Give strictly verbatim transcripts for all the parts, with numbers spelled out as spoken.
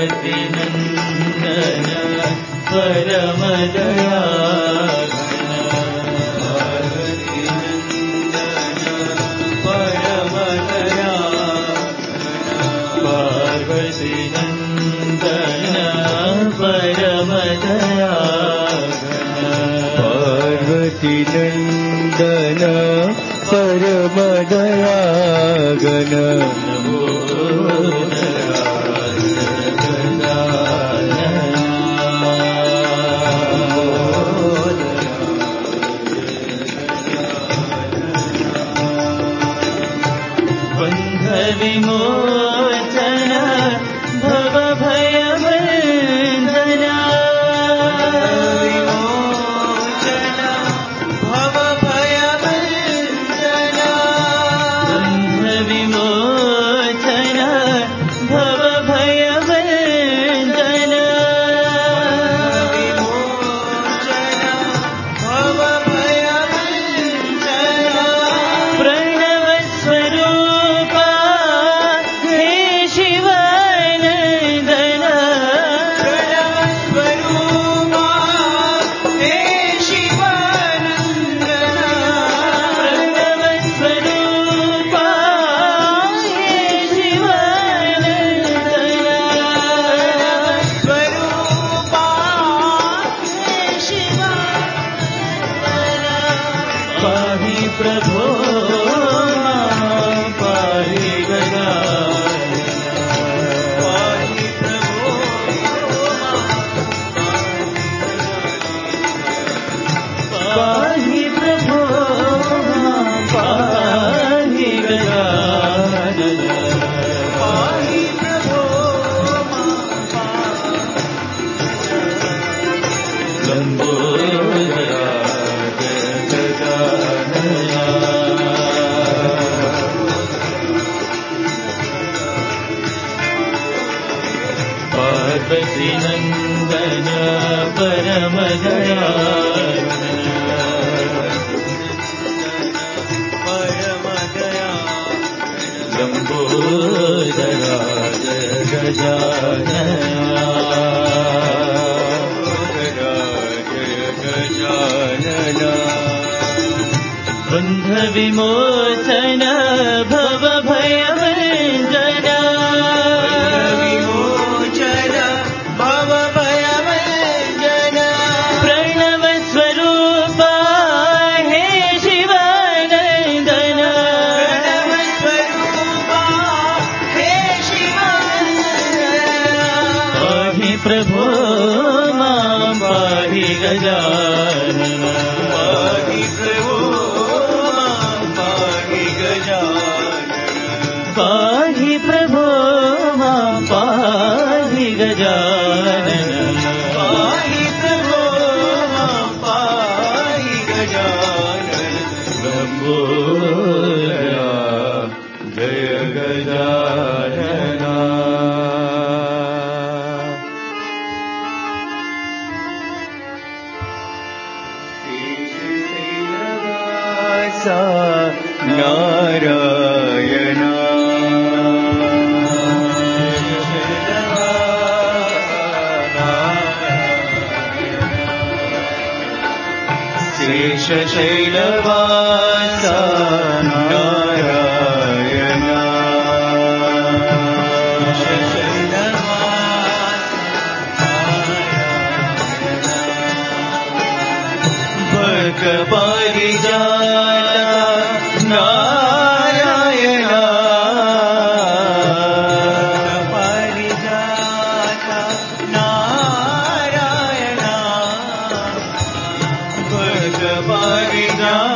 पार्वती नंदन परम दयाघन पार्वती नंदन परम दयाघन पार्वती नंदन परम दयाघन पार्वती नंदन परम दयाघन विमोचन भव भय बंधना विमोचन भव भय बंधना बंध विमोचन भव भय बंधना विमोचन भव भय बंधना प्रणव स्वरूप प्रभो पाहि गजानन पाहि प्रभो पाहि प्रभो पाहि गजानन पाहि प्रभो लंबोदरा पार्वती नंदन परम दयाघन परम दयाघन लंबोदरा गजानन गजानन बंध विमोचन भव भय बंधना विमोचन भव भय बंधना प्रणव स्वरूप हे शिवानंदन प्रणव स्वरूप हे शिवानंदन पाहि प्रभो मां पाहि गजानन पाहि प्रभो पाहि प्रभो मां पाहि गजानन पाहि प्रभो मां पाहि गजानन लंबोदरा जय गजानन नारायण शेषशैलवास नारायण भक्तपारिजात नारायण पारिजात नारायण भक्तपारिजात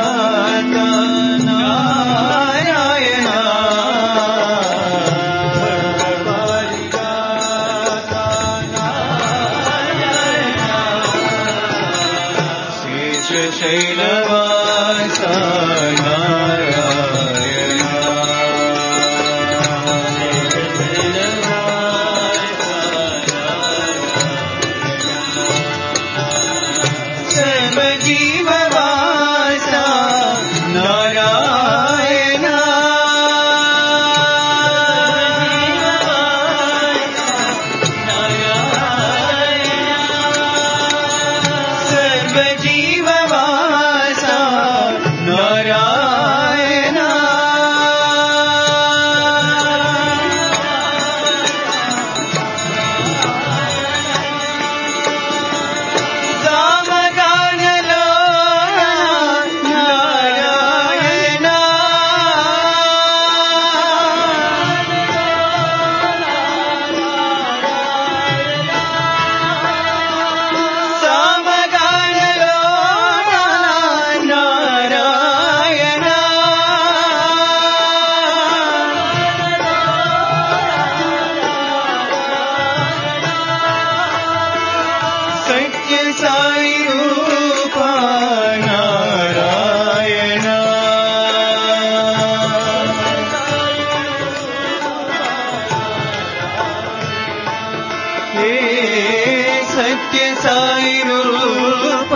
सत्य साई रूप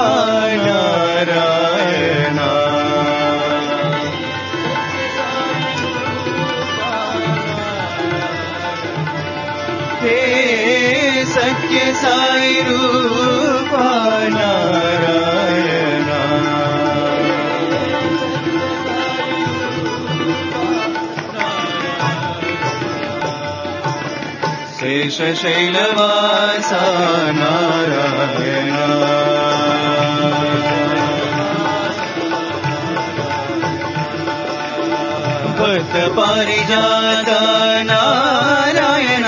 नारायण हे सत्य साई रूप नारायण शेषशैलवासा नारायण भक्त पारिजात नारायण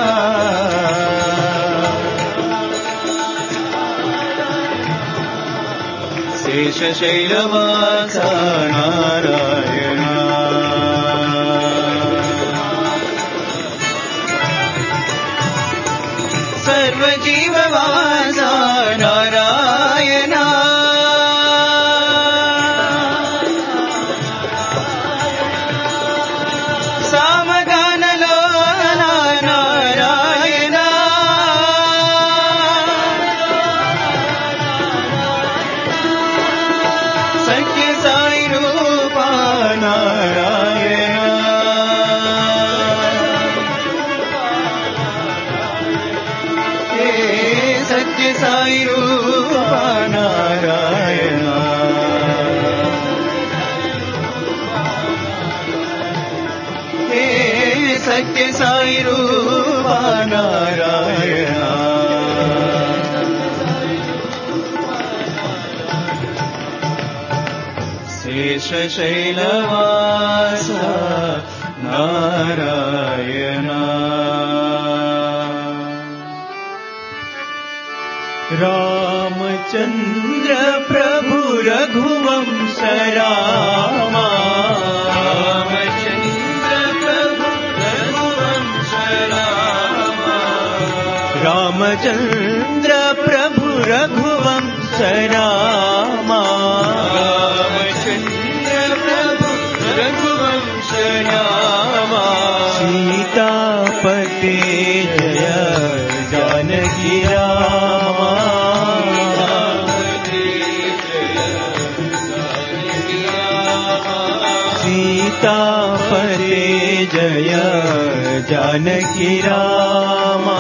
शेषशैलवासा नारायण सर्वजीववासा नारायण सामगानलोला नारायण सत्य साई रूप नारायण सत्य साई रूप नारायण हे सत्य साई रूप नारायण शेषशैलवास नारायण रामचंद्र प्रभु रघुवंश रामा रामचंद्र प्रभु रघुवंश रामा रामचंद्र प्रभु रघुवंश रामा रामचंद्र प्रभु रघुवंश रामा सीतापते जय जानकी रामा सीतापते जय जानकी रामा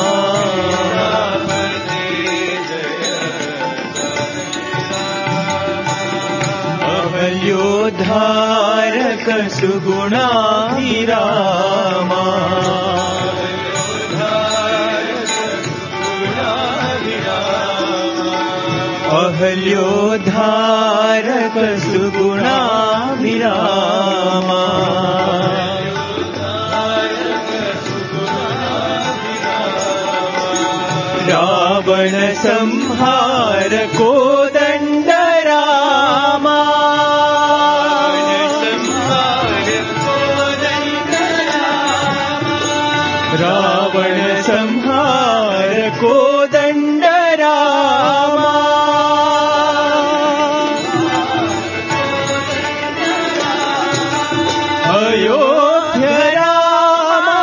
अहल्योद्धारक सुगुणाभिरामा अहल्योद्धारक सुगुणाभिरामा रावण संहार कोदंड रामा रावण संहार कोदंड रामा अयोध्य रामा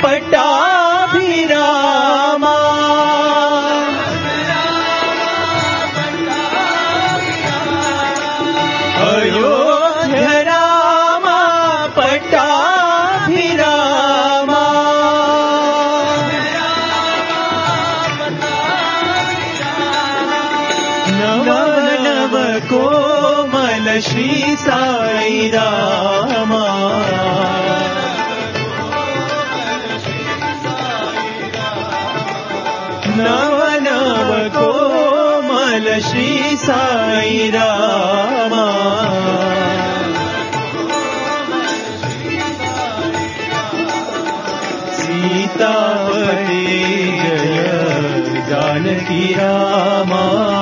पट्टाभिरामा अयोध्य रामा पट्टाभिरामा नव नव कोमल श्री साई रामा नव नव कोमल श्री साई रामा सीतापते जय जानकी रामा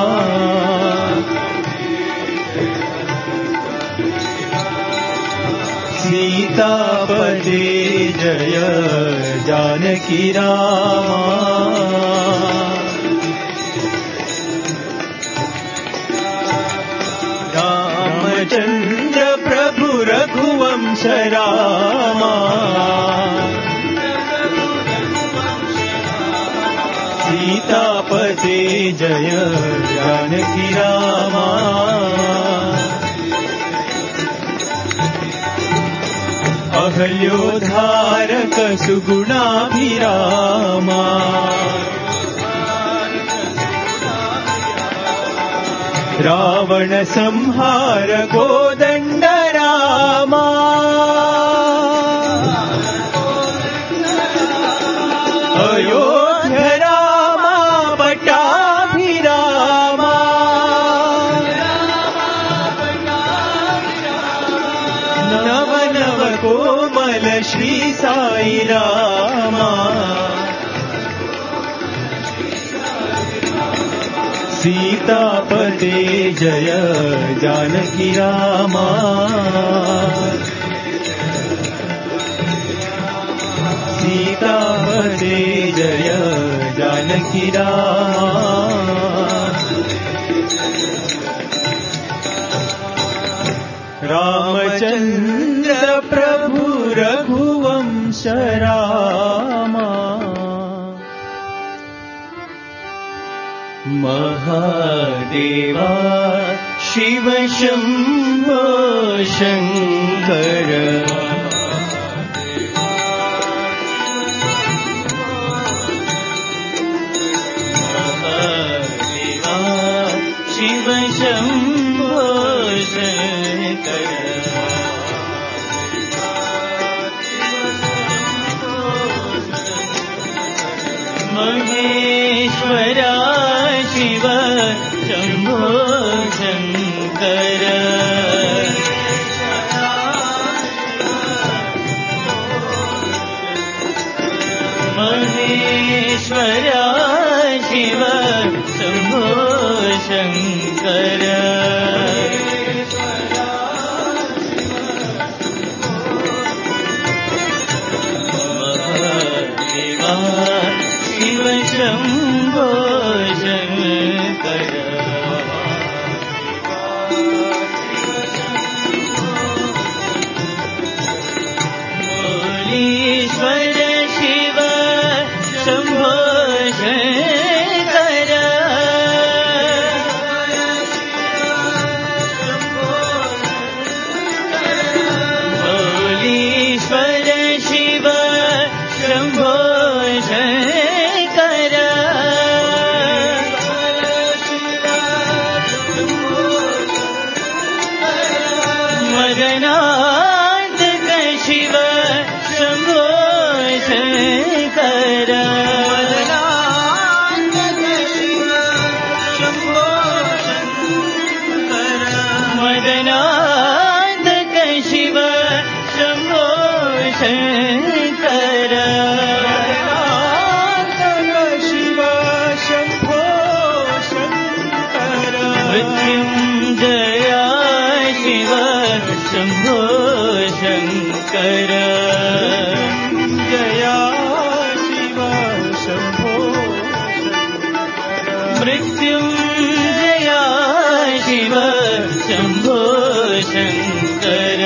सीतापते जय जानकी रामा रामचंद्र प्रभु रघुवंश रामा सीतापते जय जानकी रामा अहल्योद्धारक सुगुणाभिरामा रावण संहार कोदंड रामा अयोध्या रामा पट्टाभिरामा नव नव कोमल श्री साई रामा सीतापते जय जानकी रामा सीतापते जय जानकी रामा रामचंद्र प्रभु रघुवंश रामा महादेवा शिव शंभो शंकर महादेवा शिव शंभो शंकर महेश्वरा शिव शंभो शंकर महेश्वरा शिव शंभो शंकर महादेवा शिव शंभो शंकर ईश्वर शिव शंभो शंकर ईश्वर शिव शंभो शंकर मदनांतक शिव शंभो शंकर मदनांतक शिव शंभो शंकर मदनांतक शिव शंभो शंकर मदनांतक शिव शंभो शंकर मृत्युंजया शिव शंभो शंकर जया शिव शंभो मृत्युंजया शिव शंभो शंकर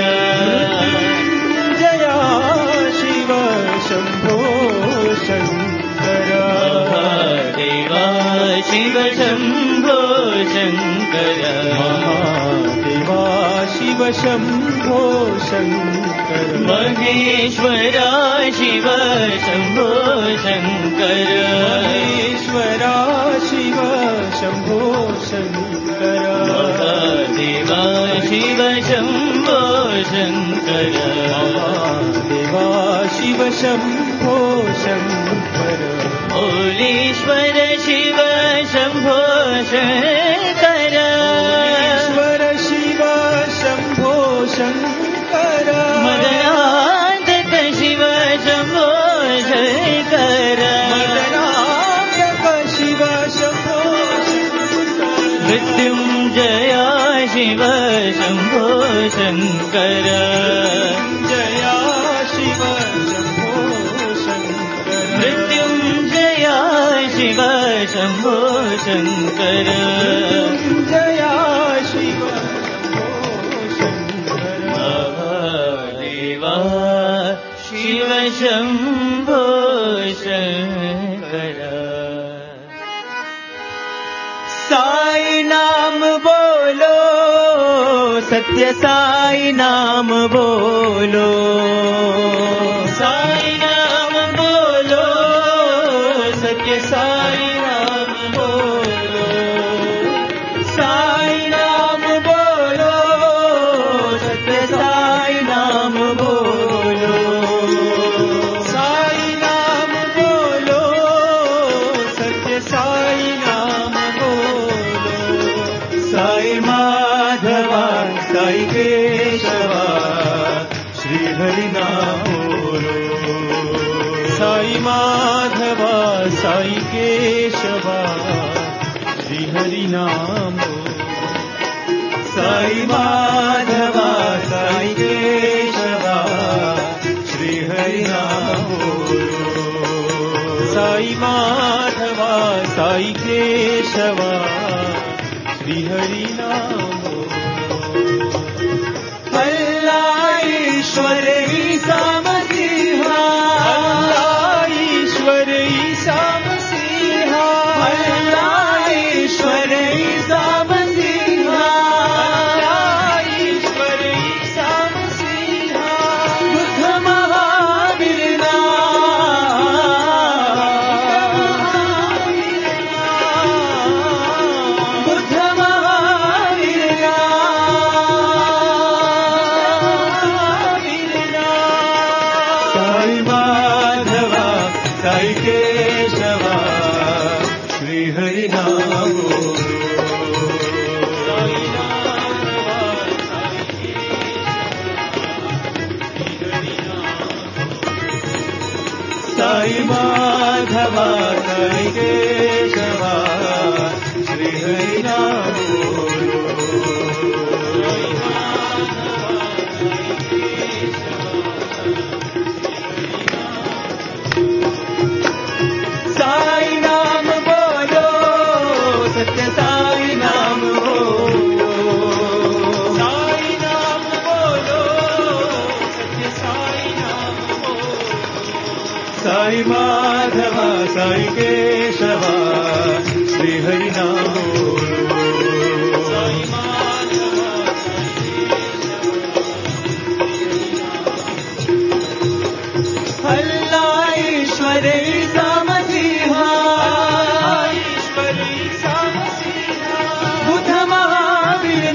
जया शिव शंभो शंकर महादेवा शिव शंभो शंकर महादेवा शिव शंभो शंकर महेश्वरा शिव शंभो शंकर महेश्वरा शिव शंभो शंकर महादेवा शिव शंभो शंकर महादेवा शिव शंभो शंकर ओलीश्वर शिव शंभो शंकर ईश्वर शिव शंभो शंकर मदनांतक शिव शंभो शंकर मदनांतक शिव शंभो मृत्युंजया शिव शंभो शंकर जया शिव शंभो शंकर मृत्युंजया शिव शंभो शंकर जया शिव महादेवा शिव शंभो शंकर साई नाम बोलो, सत्य साई नाम बोलो, साई नाम बोलो, सत्य साई नाम बोलो, साई नाम बोलो, सत्य साई नाम बोलो, साई नाम बोलो, सत्य साई नाम बोलो, साई माधवा साई केशवा श्री हरि नाम बोलो, साई माधवा साई केशवा श्री हरि नाम बोलो, साई माधवा साई केशवा श्री हरि नाम बोलो, साई माधवा साई केशवा श्री हरि नाम बोलो। अल्लाह ईश्वर ईसा मसीहा, अल्लाह ईश्वर ईसा मसीहा, अल्लाह ईश्वर ईसा मसीहा, अल्लाह ईश्वर ईसा मसीहा, बुद्ध महावीर बुद्ध महावीर साई माधवा साई केशवा श्री हरि नाम बोलो, साई माधवा साई केशवा श्री हरि नाम बोलो, साई नाम बोलो, सत्य साई नाम बोलो, साई नाम बोलो, सत्य साई नाम बोलो, साई माधवा साई केशवा श्री हरि नाम बोलो, साई माधवा साई केशवा अल्लाह ईश्वर ईसा मसीहा, ईश्वर ईसा मसीहा, बुद्ध महावीर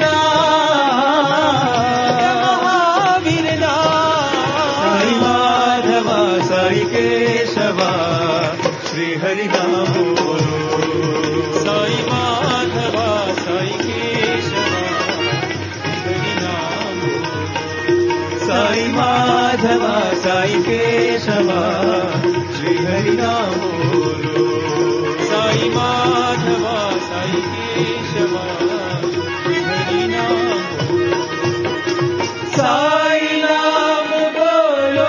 महावीर साई माधवा साई केशवा श्री हरि नाम बोलो, साई माधवा साई केशवा श्री हरि नाम बोलो, साई माधवा साई केशवा श्री हरि नाम बोलो, साई माधवा साई केशवा श्री हरि नाम बोलो, साई नाम बोलो,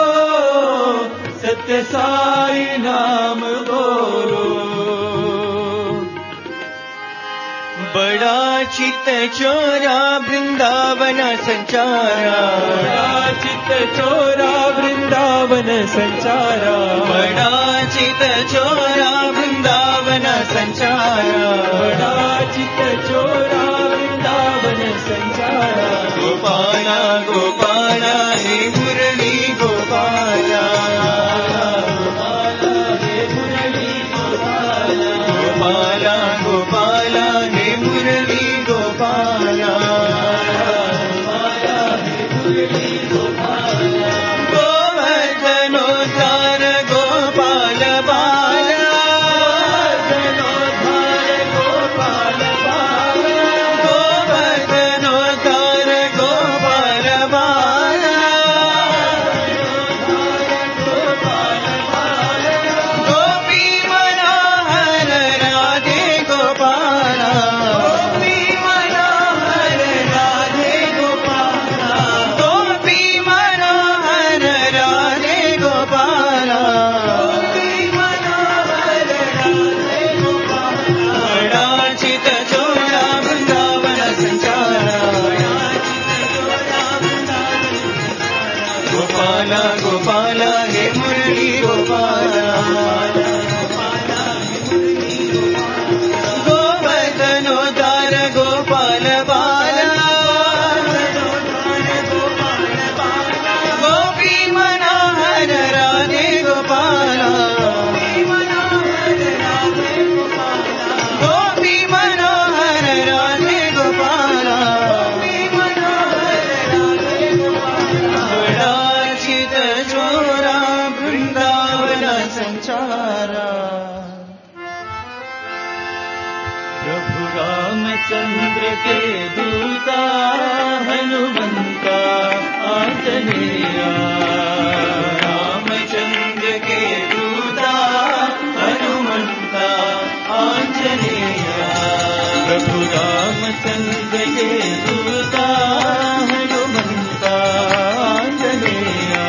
सत्य साई नाम बोलो, बड़ा चित चोरा वृंदावन संचारा, बड़ा चित चोरा वृंदावन संचारा, बड़ा चित चोरा वृंदावन संचारा, बड़ा चित चोरा वृंदावन संचारा, गोपाला गोपाला हे मुरली गोपाला, गोपाला हे मुरली गोपाला, गोपाला गोपाला हे मुरली गोपाला, गोपाला हे मुरली गोपाला, गोवर्धनोद्धार गोपाल बाला, अवतारा। प्रभु रामचंद्र के दूता हनुमंता आंजनेया। रामचंद्र के दूता हनुमंता आंजनेया। प्रभु रामचंद्र के दूता हनुमंता आंजनेया।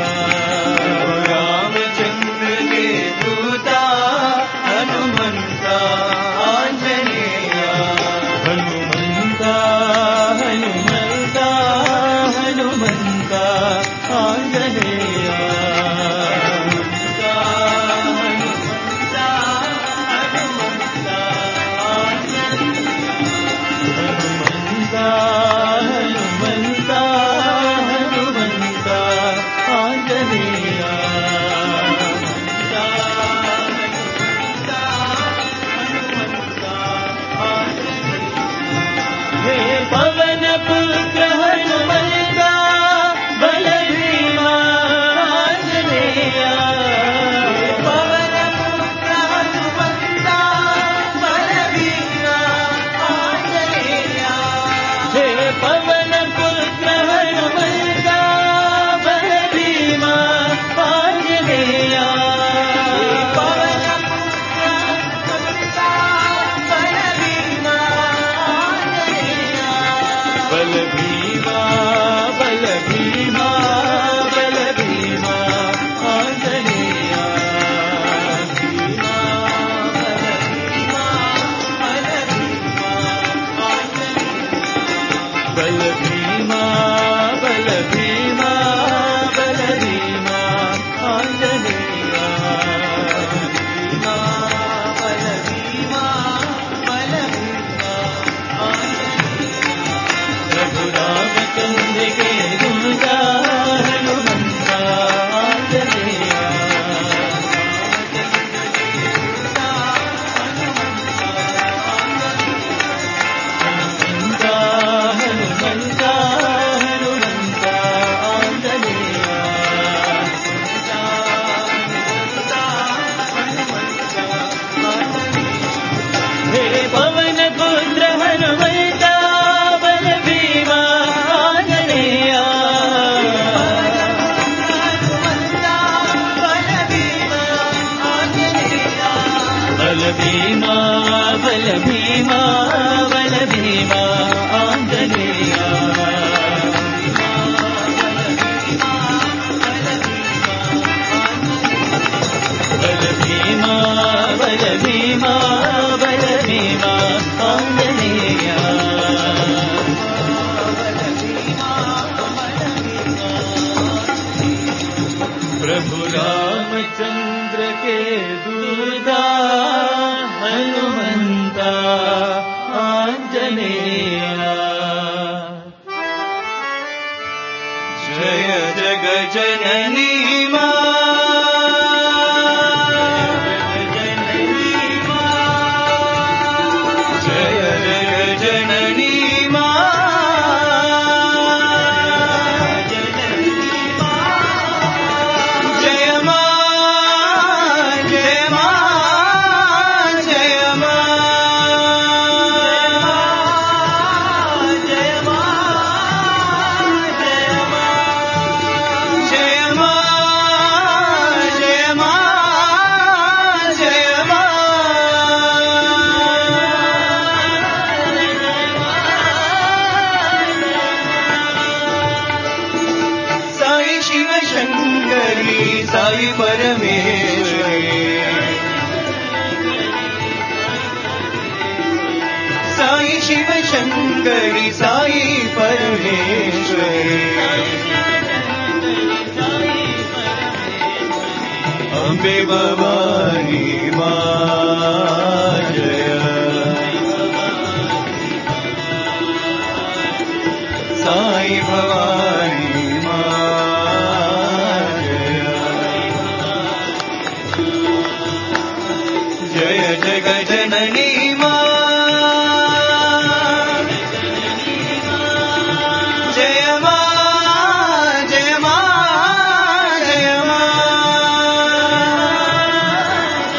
रामचंद्र के दूता हनुमंता आंजनेया। हनुमंता हनुमंता हनुमंता आंजनेया। हनुमंता हनुमंता हनुमंता हनुमंता हनुमंता आंजनेया। हे पवन पुत्र हनुमंता बल भीमा आंजनेया। पवन पुत्र हनुमंता बल भीमा आंजनेया। हे पवन पुत्र हनुमंता बल भीमा आंजनेया। पवन पुत्र हनुमंता बल भीमा आंजनेया। बल भीमा बल भीमा बल भीमा आंजनेया। भीमा बल भीमा बल भीमा आंजनेया। बल भीमा बल भीमा बल भीमा आंजनेया। भीमा बल भीमा बल भीमा आंजनेया। प्रभु रामचंद्र के दूता हनुमंता आंजनेया। हनुमंता हनुमंता हनुमंता आंजनेया। हे पवन पुत्र हनुमंता बल भीमा आंजनेया। बल भीमा आंजनेया। बल भीमा बल भीमा बल भीमा आंजनेया। बल भीमा बल भीमा बल भीमा आंजनेया। प्रभु रामचंद्र के दूता हनुमंता आंजनेया। जय जग जननी मां। जय जग जननी मां। जय मां जय मां जय मां जय मां जय मां जय मां जय मां जय मां। साई शिव शंकरी साई परमेश्वरी। साई शिव शंकरी साई परमेश्वरी। अम्बे भवानी मां जय। साई भवानी मां जय। जय जग जननी मां। जय मां जय मां जय मां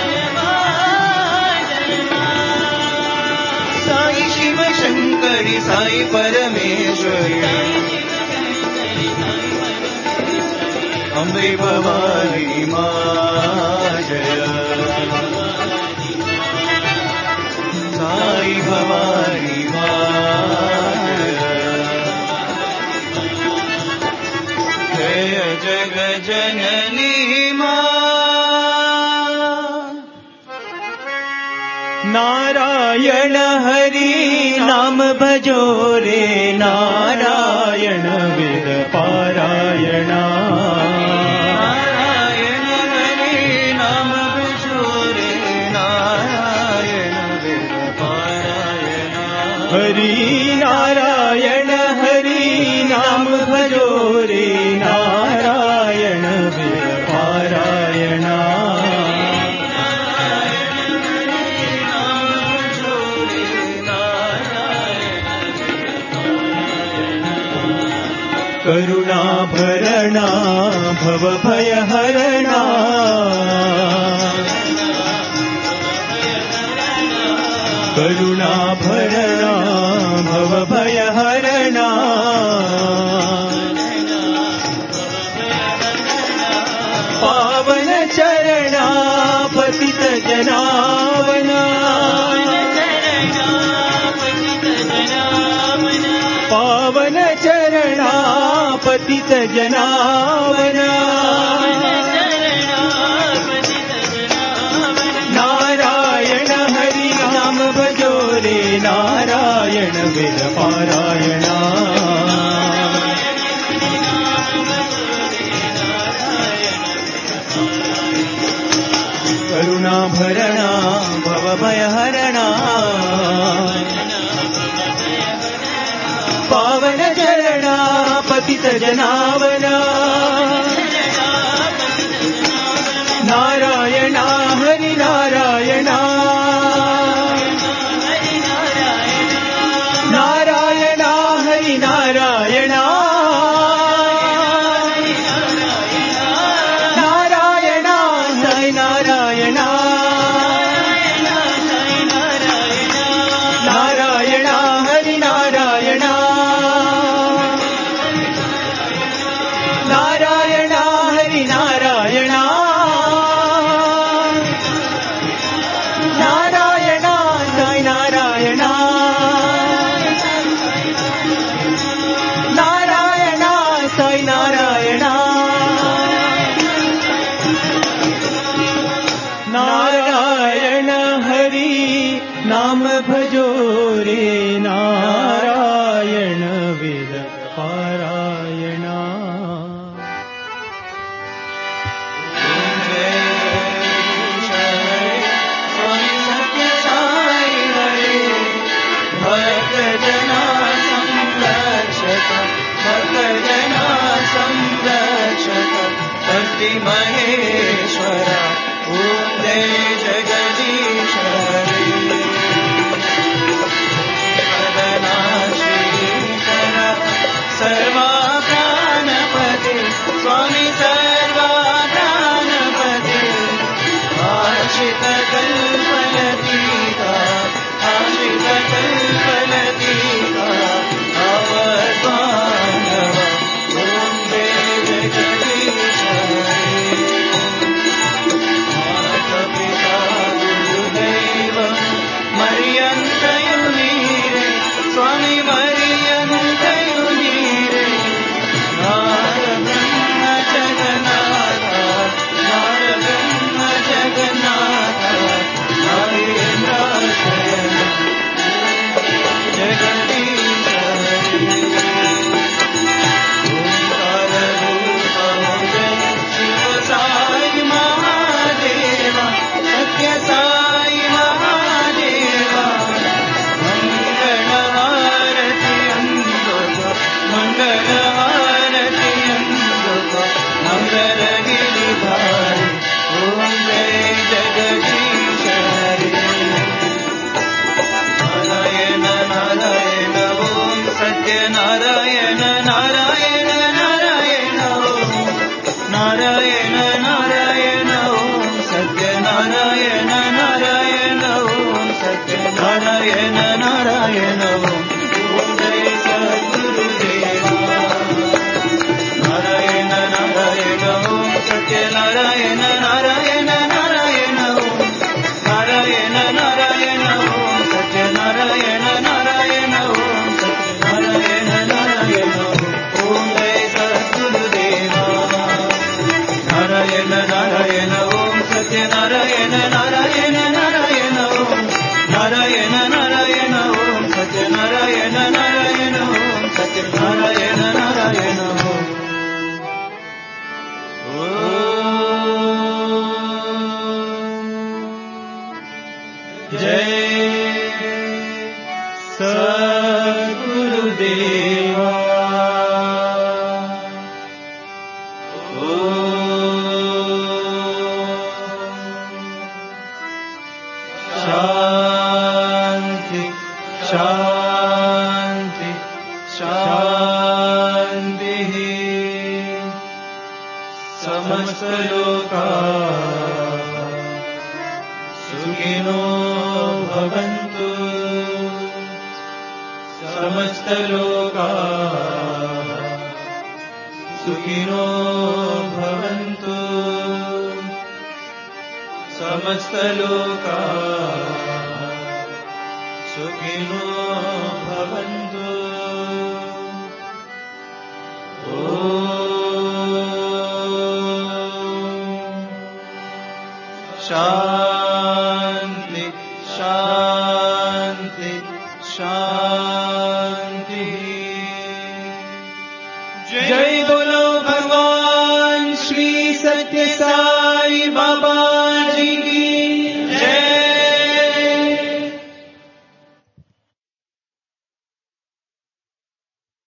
नारायण हरि नाम भजो रे नारायण वेद पारायणा नारायण हरि नाम भजो रे नारायण वेद पारायणा हरि नारायण हरि नाम भजो रे नारायण वेद पारायणा करुणा भरणा भव भय हरणा करुणा भरणा भव भय हरणा पावन चरणा पतित जनावना पावन चरणा पतित जनावना नारायण हरि नाम भजो रे नारायण वेद पारायणा करुणा भरणा भव भय हरणा पावन चरणा पतित जनावना नारायणा हरि नारायणा नारायणा हरि नारायणा नारायणा साई नारायणा नारायणा हरि नारायणा नारायणा हरि नारायणा नारायणा साई नारायणा नारायणा साई नारायणा नारायण हरि नाम भजो रे नारायण वेद पारायणा भक्तजना संरक्षक भक्तजना संरक्षक भक्ति महेश्वरा ओम जय जगदीश हरि वदना श्रीकर सर्वा प्राणपते स्वामी सर्वा प्राणपते आश्रित कल्पलतीका आश्रित कल्पलतीका अवद्बान्धव ओम जय जगदीश हरि माता-पिता गुरुदैव मर्यन्तयुनीरे स्वामी मर्यन्तयुनीरे नारब्रह्म जगन्नाथ नारब्रह्म जगन्नाथ नागेन्द्राशयन जगदीश हरि ओंकाररूप जय शिव साई महादेवा सत्य साई महादेवा मंगलहारति अंबुक मंगलहारति अंबुक मंगल गिरिधारी ओम जय जगदीश हरि नारायण नारायण ओम सत्य नारायण नारायण नारायण ओम नारायण नारायण ओम सत्य नारायण नारायण ओम सत्य नारायण नारायण ओम ओम जय सद्गुरुदेवा नारायण नारायण ओम सत्य नारायण नारायण नारायण ओम नारायण नारायण ओम सत्य नारायण नारायण ओम सत्य नारायण नारायण ओम जय सद्गुरुदेवा नारायण नारायण ओम सत्य नारायण नारायण नारायण ओम जय सद्गुरुदेवा। शांति शांति शांति। समस्त लोका सुखिनो भवन्तु। समस्त लोका सुखिनो भवन्तु। समस्त लोका सुखिनो भवन्तु। शांति शांति शांति। जय बोलो भगवान श्री सत्य साई बाबा